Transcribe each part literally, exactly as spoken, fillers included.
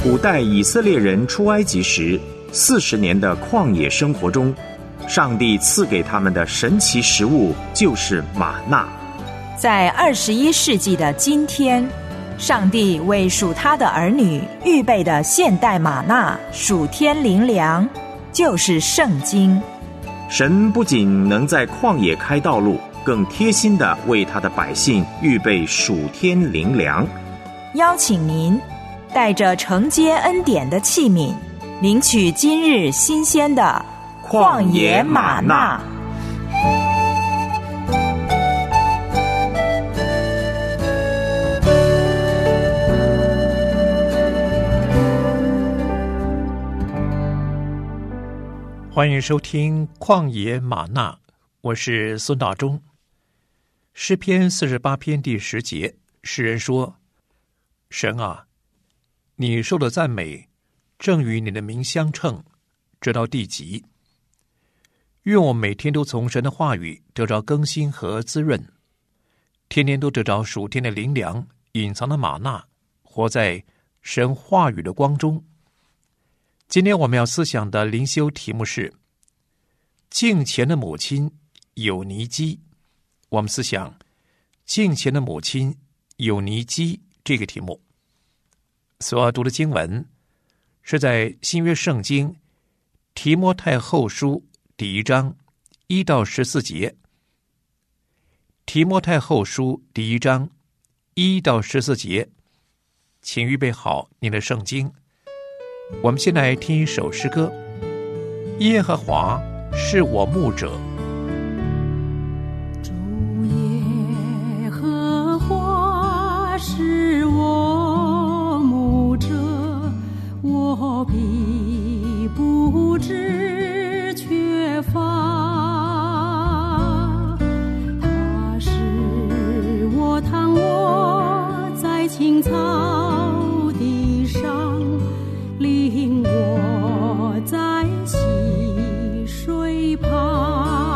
古代以色列人出埃及时四十年的旷野生活中，上帝赐给他们的神奇食物就是玛纳。 在二十一世纪的今天，上帝为属他的儿女预备的现代玛纳属天灵粮，就是圣经。 神不仅能在旷野开道路，更贴心地为他的百姓预备属天灵粮。 邀请您带着承接恩典的器皿，领取今日新鲜的旷野玛纳。 欢迎收听旷野玛纳，我是孙大中。诗篇四十八篇第十节，诗人说：神啊，你受的赞美正与你的名相称，直到地极。愿我每天都从神的话语得着更新和滋润，天天都得着属天的灵粮，隐藏的玛纳，活在神话语的光中。今天我们要思想的灵修题目是敬虔的母亲有尼基。我们思想敬虔的母亲有尼基这个题目。所要读的经文是在新约圣经提摩太后书第一章一到十四节。提摩太后书第一章一到十四节，请预备好你的圣经。我们先来听一首诗歌，耶和华是我牧者。 主耶和华是我牧者，我必不致缺乏。他使我躺卧在青草地上，领我在溪水旁。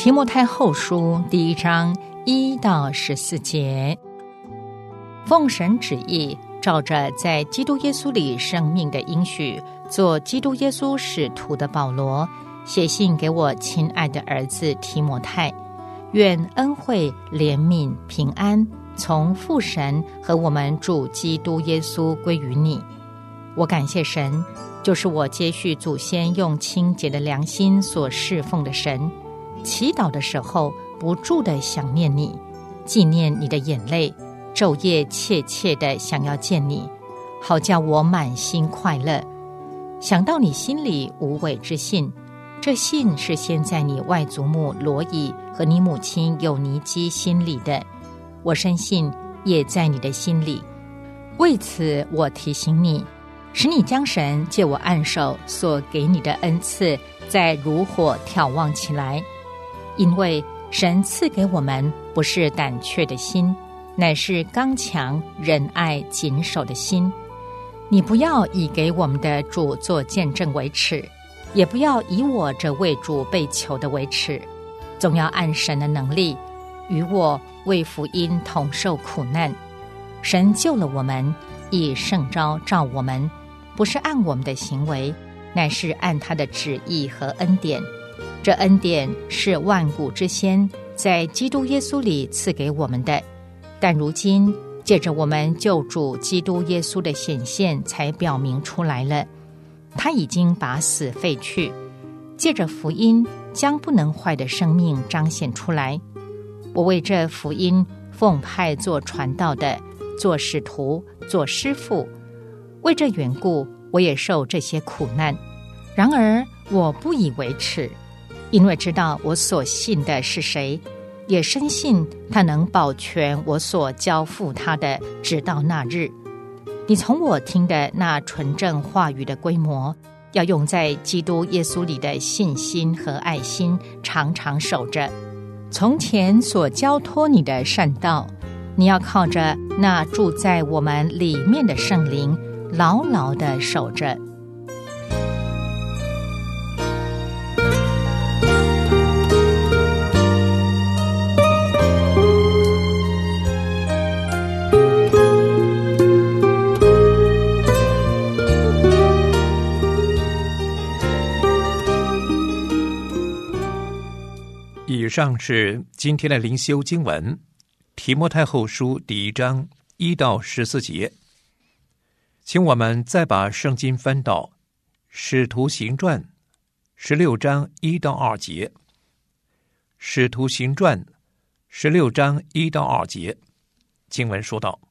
提摩太后书第一章一到十四节，奉神旨意，照着在基督耶稣里生命的应许，做基督耶稣使徒的保罗，写信给我亲爱的儿子提摩太，愿恩惠、怜悯、平安从父神和我们主基督耶稣归于你。我感谢神，就是我接续祖先用清洁的良心所侍奉的神。祈祷的时候不住地想念你，纪念你的眼泪，昼夜切切地想要见你，好叫我满心快乐。想到你心里无伪之信，这信是先在你外祖母罗以和你母亲有尼基心里的，我深信也在你的心里。为此我提醒你，使你将神借我按手所给你的恩赐再如火眺望起来。因为神赐给我们不是胆怯的心，乃是刚强、仁爱、谨守的心。你不要以给我们的主做见证为耻，也不要以我这为主被囚的为耻，总要按神的能力，与我为福音同受苦难。神救了我们，以圣召召我们，不是按我们的行为，乃是按他的旨意和恩典。这恩典是万古之先在基督耶稣里赐给我们的，但如今借着我们救主基督耶稣的显现才表明出来了。他已经把死废去，借着福音将不能坏的生命彰显出来。我为这福音奉派做传道的，做使徒，做师傅，为这缘故我也受这些苦难。然而我不以为耻，因为知道我所信的是谁，也深信他能保全我所交付他的，直到那日。你从我听的那纯正话语的规模，要用在基督耶稣里的信心和爱心，常常守着。从前所交托你的善道，你要靠着那住在我们里面的圣灵，牢牢地守着。 以上是今天的灵修经文，提摩太后书第一章一到十四节。请我们再把圣经翻到使徒行传十六章一到二节。使徒行传十六章一到二节，经文说道：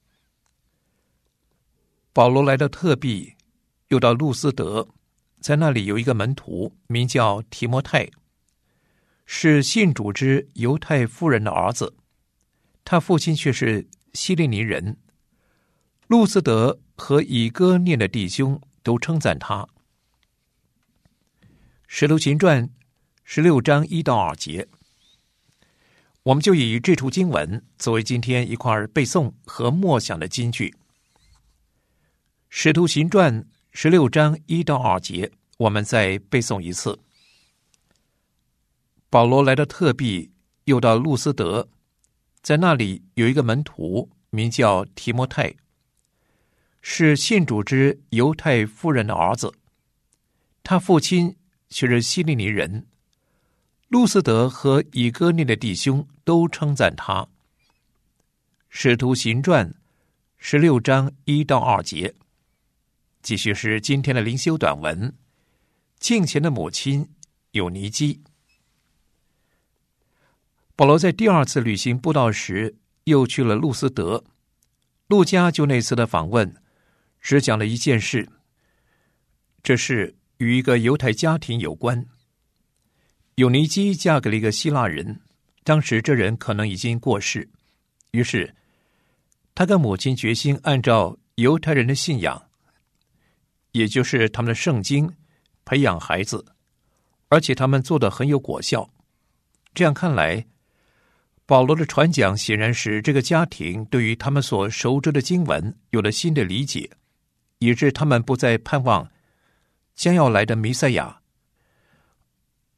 保罗来到特庇，又到路斯德，在那里有一个门徒，名叫提摩太，是信主之犹太妇人的儿子，他父亲却是希利尼人。路斯德和以哥念的弟兄都称赞他。使徒行传十六章一到二节，我们就以这处经文作为今天一块背诵和默想的金句。使徒行传十六章一到二节，我们再背诵一次。保罗来到特庇，又到路斯德，在那里有一个门徒，名叫提摩太，是信主之犹太妇人的儿子，他父亲却是希利尼人。路斯德和以哥念的弟兄都称赞他。使徒行传十六章一到二节，继续是今天的灵修短文。敬虔的母亲有尼基。保罗在第二次旅行布道时，又去了路斯德。路加就那次的访问，只讲了一件事，这事与一个犹太家庭有关。有尼基嫁给了一个希腊人，当时这人可能已经过世，于是他跟母亲决心按照犹太人的信仰，也就是他们的圣经，培养孩子，而且他们做得很有果效。这样看来，保罗的传讲显然使这个家庭对于他们所熟知的经文有了新的理解，以致他们不再盼望将要来的弥赛亚，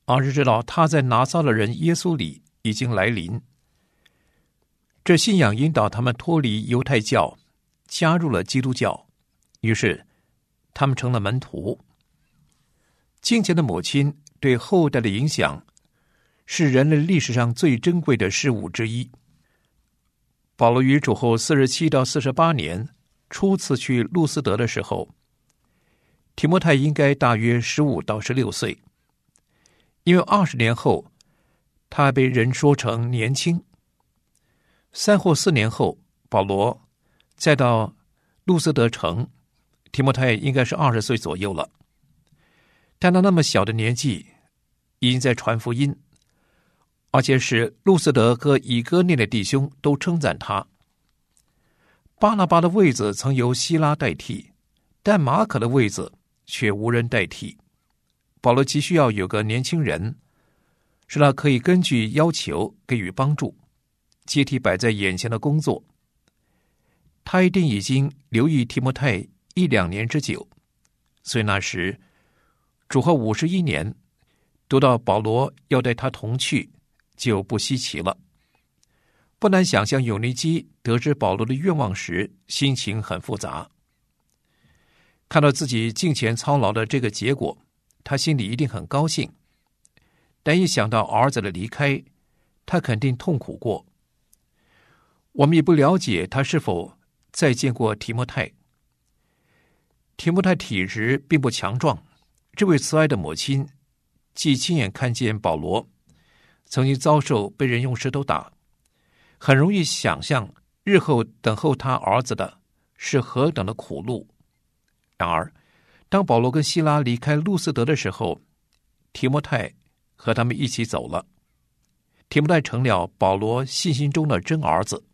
而是知道他在拿撒勒人耶稣里已经来临。这信仰引导他们脱离犹太教，加入了基督教，于是他们成了门徒。敬虔的母亲对后代的影响是人类历史上最珍贵的事物之一。保罗于主后四十七到四十八年初次去路斯德的时候，提摩太应该大约十五到十六岁，因为二十年后他被人说成年轻。三或四年后，保罗再到路斯德城，提摩太应该是二十岁左右了。但他那么小的年纪已经在传福音，而且是路斯德和以哥念的弟兄都称赞他。巴拿巴的位子曾由希拉代替，但马可的位子却无人代替。保罗急需要有个年轻人，使他可以根据要求给予帮助，接替摆在眼前的工作。他一定已经留意提摩太一两年之久，所以那时主后五十一年读到保罗要带他同去，就不稀奇了。不难想象友尼基得知保罗的愿望时，心情很复杂。看到自己敬虔操劳的这个结果，他心里一定很高兴，但一想到儿子的离开，他肯定痛苦过。我们也不了解他是否再见过提摩太。提摩太体质并不强壮，这位慈爱的母亲既亲眼看见保罗曾经遭受被人用石头打，很容易想象日后等候他儿子的是何等的苦路。然而当保罗跟希拉离开路斯德的时候，提摩太和他们一起走了。提摩太成了保罗信心中的真儿子。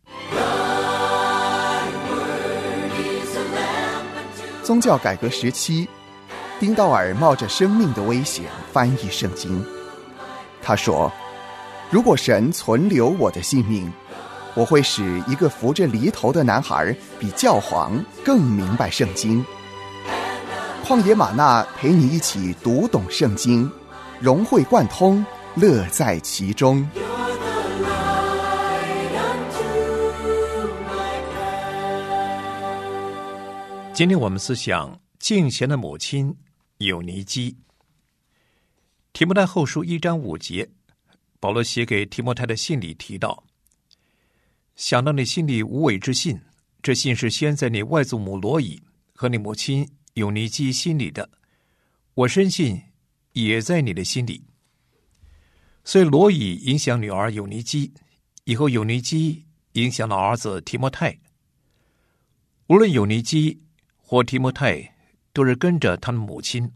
宗教改革时期，丁道尔冒着生命的危险翻译圣经。他说，如果神存留我的性命，我会使一个扶着犁头的男孩比教皇更明白圣经。旷野玛纳陪你一起读懂圣经，融会贯通，乐在其中。 今天我们思想敬虔的母亲友尼基。提摩太后书一章五节，保罗写给提摩太的信里提到，想到你心里无伪之信，这信是先在你外祖母罗以和你母亲友尼基心里的，我深信也在你的心里。所以罗以影响女儿友尼基，以后友尼基影响了儿子提摩太。无论友尼基或提摩太都是跟着他的母亲。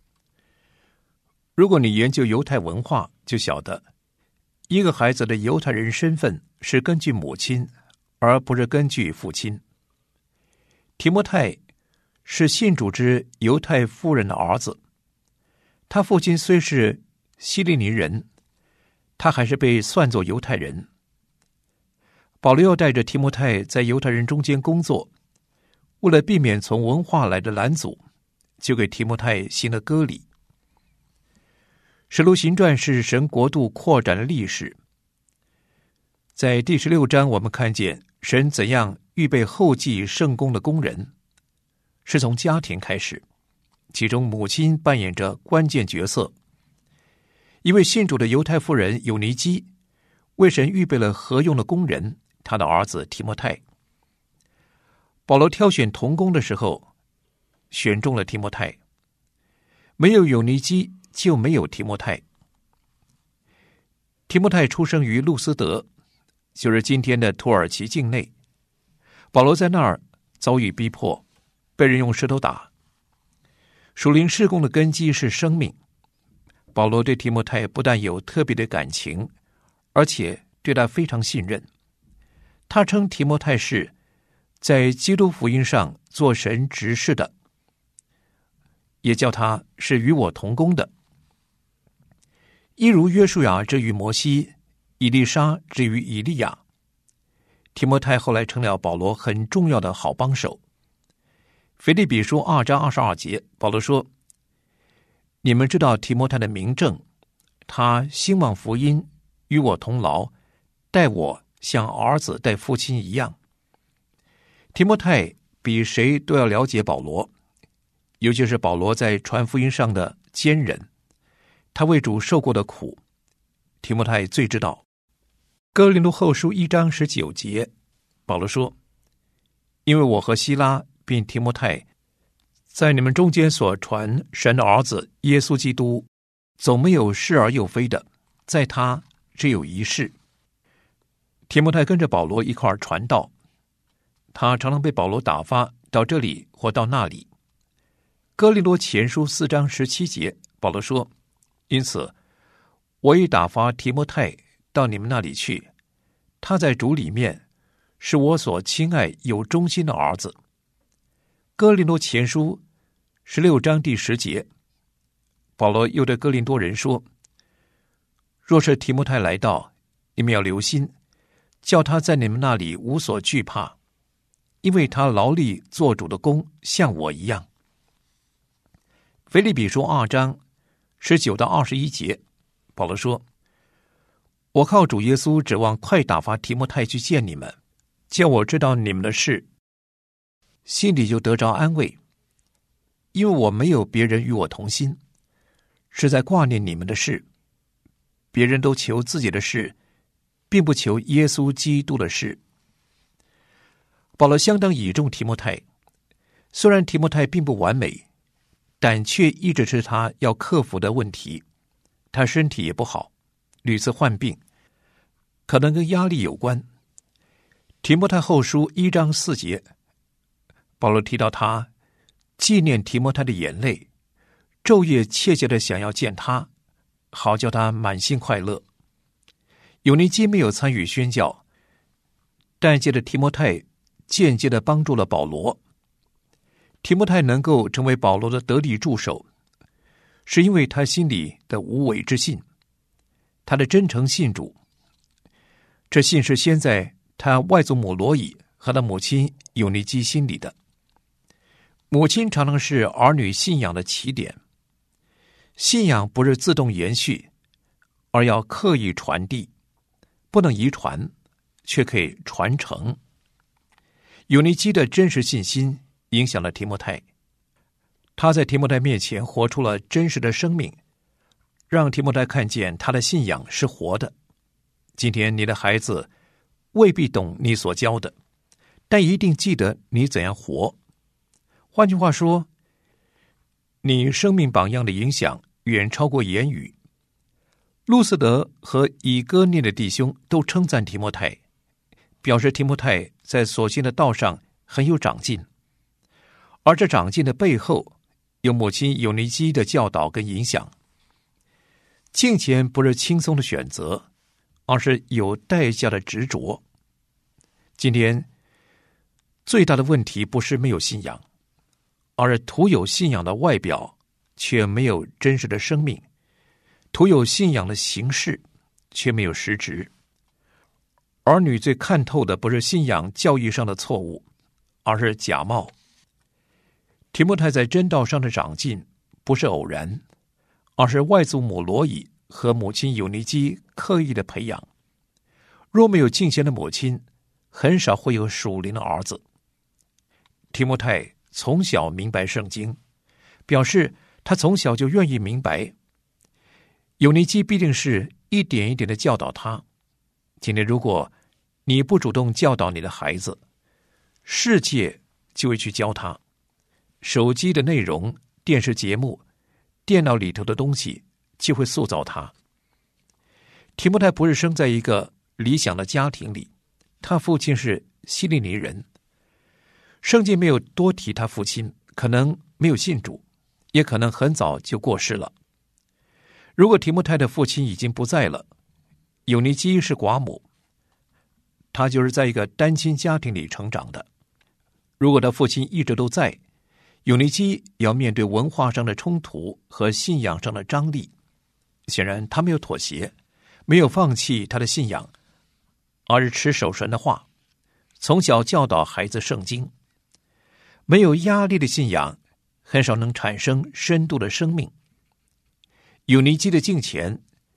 如果你研究犹太文化，就晓得一个孩子的犹太人身份是根据母亲，而不是根据父亲。提摩太是信主之犹太妇人的儿子，他父亲虽是希利尼人，他还是被算作犹太人。保罗要带着提摩太在犹太人中间工作，为了避免从文化来的拦阻，就给提摩太行了割礼。使徒行传是神国度扩展的历史。在第十六章，我们看见神怎样预备后继圣工的工人，是从家庭开始，其中母亲扮演着关键角色。一位信主的犹太妇人友尼基为神预备了合用的工人，他的儿子提摩太。保罗挑选同工的时候，选中了提摩太。没有友尼基，就没有提摩太。提摩太出生于路斯德，就是今天的土耳其境内。保罗在那儿遭遇逼迫，被人用石头打。属灵事工的根基是生命。保罗对提摩太不但有特别的感情，而且对他非常信任。他称提摩太是在基督福音上做神执事的，也叫他是与我同工的。一如约书亚之于摩西，以利沙之于以利亚，提摩太后来成了保罗很重要的好帮手。腓立比书二章二十二节，保罗说：你们知道提摩太的明证， 他兴旺福音，与我同劳，待我像儿子待父亲一样。提摩太比谁都要了解保罗，尤其是保罗在传福音上的坚忍，他为主受过的苦，提摩太最知道。哥林多后书一章十九节，保罗说：因为我和希拉并提摩太在你们中间所传神的儿子耶稣基督，总没有是而又非的，在他只有一是。提摩太跟着保罗一块儿传道，他常常被保罗打发到这里或到那里。哥林多前书四章十七节，保罗说：因此我已打发提摩太到你们那里去，他在主里面是我所亲爱有忠心的儿子。哥林多前书十六章第十节，保罗又对哥林多人说：若是提摩太来到，你们要留心，叫他在你们那里无所惧怕，因为他劳力做主的工，像我一样。腓立比书二章十九到二十一节，保罗说：我靠主耶稣指望快打发提摩太去见你们，叫我知道你们的事，心里就得着安慰。因为我没有别人与我同心，是在挂念你们的事。别人都求自己的事，并不求耶稣基督的事。保罗相当倚重提摩太，虽然提摩太并不完美，但却一直是他要克服的问题。他身体也不好，屡次患病，可能跟压力有关。提摩太后书一章四节，保罗提到他纪念提摩太的眼泪，昼夜切切的想要见他，好叫他满心快乐。有尼基没有参与宣教，但借着提摩太间接的帮助了保罗。提摩太能够成为保罗的得力助手，是因为他心里的无伪之信，他的真诚信主。这信是先在他外祖母罗以和他母亲有尼基心里的。母亲常常是儿女信仰的起点，信仰不是自动延续，而要刻意传递，不能遗传，却可以传承。有尼基的真实信心影响了提摩太，他在提摩太面前活出了真实的生命，让提摩太看见他的信仰是活的。今天你的孩子未必懂你所教的，但一定记得你怎样活。换句话说，你生命榜样的影响远超过言语。路斯德和以哥念的弟兄都称赞提摩太，表示提摩太在所信的道上很有长进，而这长进的背后有母亲有尼基的教导跟影响。敬虔不是轻松的选择，而是有代价的执着。今天最大的问题不是没有信仰，而是徒有信仰的外表，却没有真实的生命；徒有信仰的形式，却没有实质。儿女最看透的不是信仰教义上的错误，而是假冒。提摩太在真道上的长进不是偶然，而是外祖母罗以和母亲有尼基刻意的培养。若没有敬虔的母亲，很少会有属灵的儿子。提摩太从小明白圣经，表示他从小就愿意明白。有尼基必定是一点一点的教导他。今天如果你不主动教导你的孩子，世界就会去教他。手机的内容、电视节目、电脑里头的东西就会塑造他。提摩太不是生在一个理想的家庭里，他父亲是希利尼人。圣经没有多提他父亲，可能没有信主，也可能很早就过世了。如果提摩太的父亲已经不在了，有尼基是寡母，他就是在一个单亲家庭里成长的。如果他父亲一直都在，有尼基要面对文化上的冲突和信仰上的张力。显然他没有妥协，没有放弃他的信仰，而是持守神的话，从小教导孩子圣经。没有压力的信仰很少能产生深度的生命。有尼基的敬虔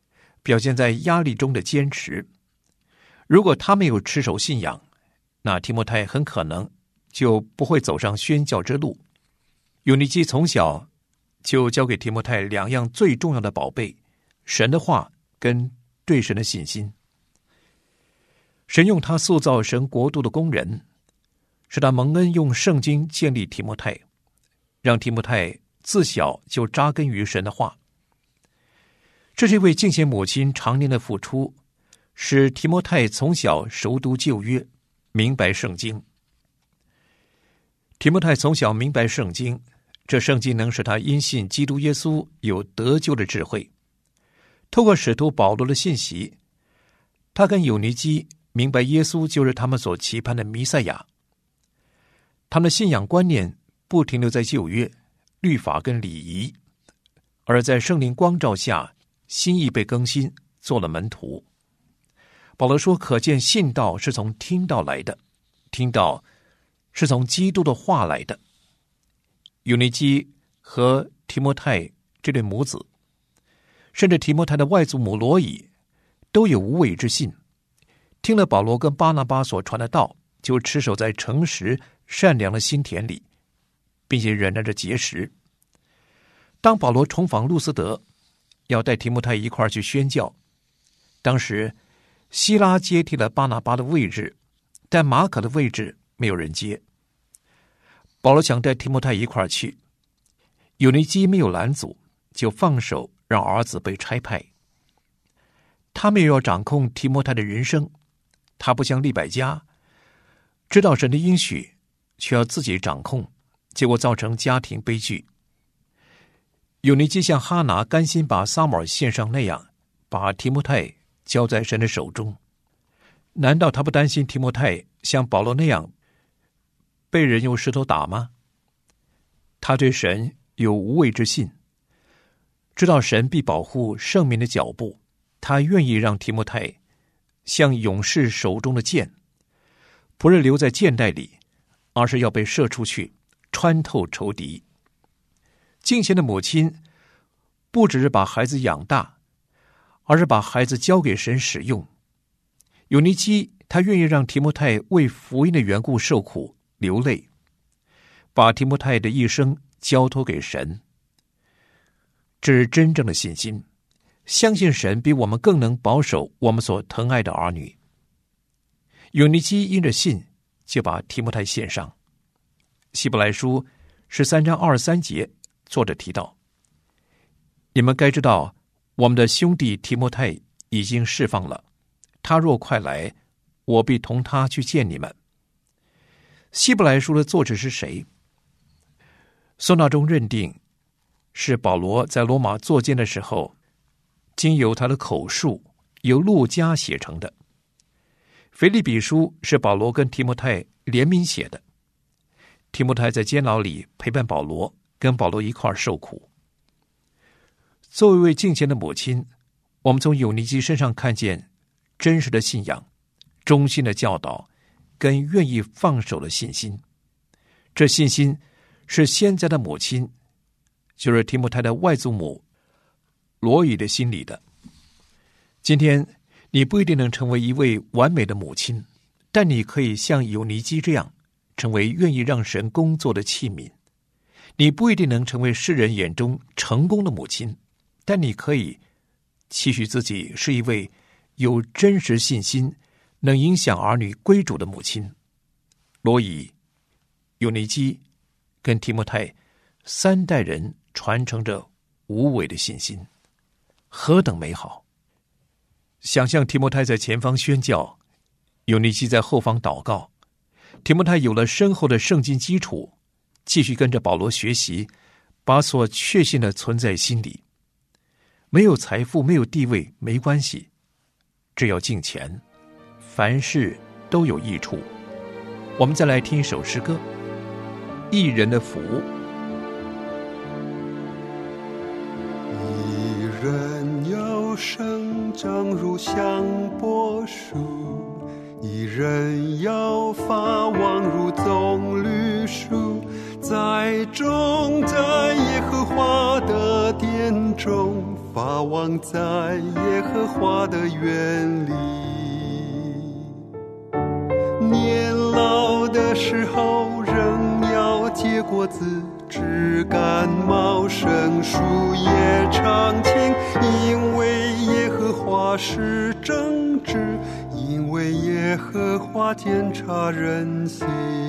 表现在压力中的坚持。如果他没有持守信仰，那提摩太很可能就不会走上宣教之路。友尼基从小就教给提摩太两样最重要的宝贝：神的话跟对神的信心。神用他塑造神国度的工人，使他蒙恩用圣经建立提摩太，让提摩太自小就扎根于神的话。这是一位敬虔母亲常年的付出，使提摩太从小熟读旧约，明白圣经。提摩太从小明白圣经，这圣经能使他因信基督耶稣有得救的智慧。透过使徒保罗的信息，他跟友尼基明白耶稣就是他们所期盼的弥赛亚。他们的信仰观念不停留在旧约、律法跟礼仪，而在圣灵光照下，心意被更新，做了门徒。保罗说，可见信道是从听道来的，听道是从基督的话来的。友尼基和提摩太这对母子，甚至提摩太的外祖母罗以，都有无伪之信，听了保罗跟巴拿巴所传的道，就持守在诚实善良的心田里，并且忍耐着节食。当保罗重访路斯德，要带提摩太一块儿去宣教，当时希拉接替了巴拿巴的位置，但马可的位置没有人接。保罗想带提摩太一块儿去，友尼基没有拦阻，就放手让儿子被差派。他们要掌控提摩太的人生，他不像利百加，知道神的应许，却要自己掌控，结果造成家庭悲剧。友尼基像哈拿甘心把撒母耳献上那样，把提摩太交在神的手中。难道他不担心提摩太像保罗那样被人用石头打吗？他对神有无畏之信，知道神必保护圣民的脚步，他愿意让提摩太像勇士手中的箭，不是留在箭袋里，而是要被射出去，穿透仇敌。敬虔的母亲不只是把孩子养大，而是把孩子交给神使用。友尼基他愿意让提摩太为福音的缘故受苦流泪，把提摩太的一生交托给神。这是真正的信心，相信神比我们更能保守我们所疼爱的儿女。友尼基因着信，就把提摩太献上。希伯来书十三章二十三节，作者提到：你们该知道，我们的兄弟提摩太已经释放了，他若快来，我必同他去见你们。希伯来书的作者是谁？孙大中认定是保罗在罗马作监的时候，经由他的口述，由路加写成的。腓立比书是保罗跟提摩太联名写的。提摩太在监牢里陪伴保罗，跟保罗一块儿受苦。作为一位敬虔的母亲，我们从友尼基身上看见真实的信仰、忠心的教导跟愿意放手的信心。这信心是现在的母亲，就是提摩太的外祖母罗以的心里的。今天你不一定能成为一位完美的母亲，但你可以像友尼基这样，成为愿意让神工作的器皿。你不一定能成为世人眼中成功的母亲，但你可以期许自己是一位有真实信心，能影响儿女归主的母亲。罗以、友尼基跟提摩太三代人传承着无伪的信心，何等美好！想象提摩太在前方宣教，友尼基在后方祷告。提摩太有了深厚的圣经基础，继续跟着保罗学习，把所确信的存在心里。没有财富，没有地位，没关系，只要敬虔，凡事都有益处。我们再来听一首诗歌，一人的福。 一人要生长如香柏树，一人要发旺如棕榈树，在种在耶和华的殿中， 发望在耶和华的园里。年老的时候仍要结果子，枝干茂盛，树叶常青。因为耶和华是正直，因为耶和华检察人心。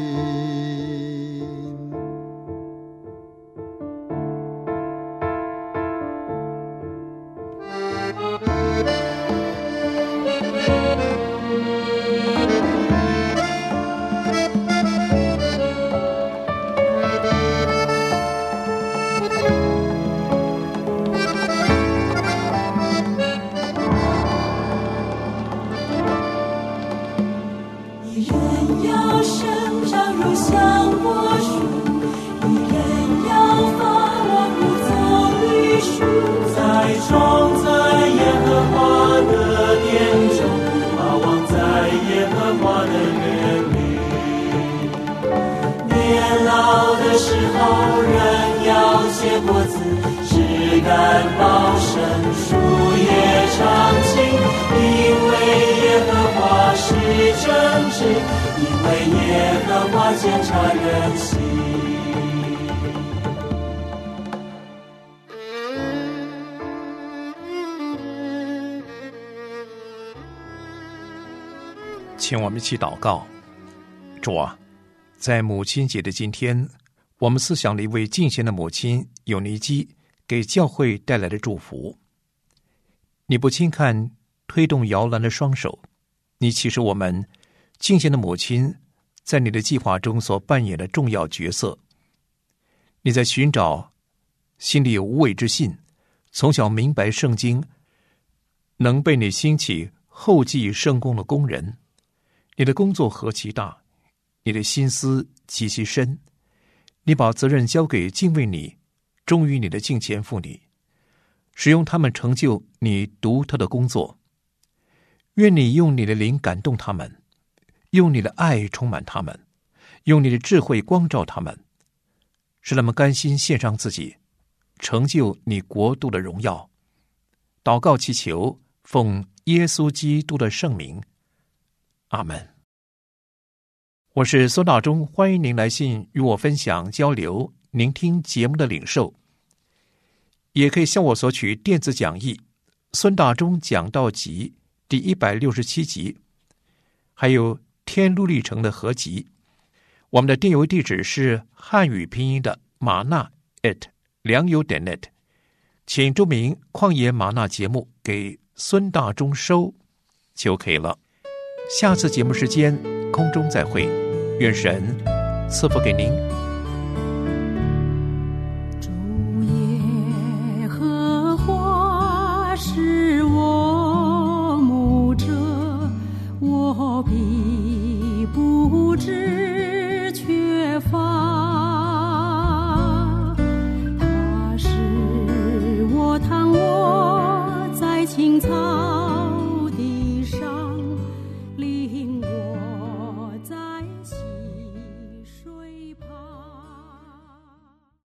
请我们一起祷告。主啊，在母亲节的今天，我们思想了一位敬虔的母亲友尼基给教会带来的祝福。你不轻看推动摇篮的双手，你启示我们敬虔的母亲在你的计划中所扮演的重要角色。你在寻找心里有无伪之信，从小明白圣经，能被你兴起后继圣工的工人。你的工作何其大，你的心思极其深，你把责任交给敬畏你、忠于你的敬虔妇女，使用他们成就你独特的工作。愿你用你的灵感动他们，用你的爱充满他们，用你的智慧光照他们，使他们甘心献上自己，成就你国度的荣耀。祷告祈求，奉耶稣基督的圣名，阿门。我是孙大中，欢迎您来信与我分享交流您听节目的领受，也可以向我索取电子讲义《孙大中讲道集》第一百六十七集，还有天路历程的合集。我们的电邮地址是汉语拼音的玛纳 at 良友点 net， 请注明旷野玛纳节目给孙大中收就可以了。下次节目时间空中再会，愿神赐福给您。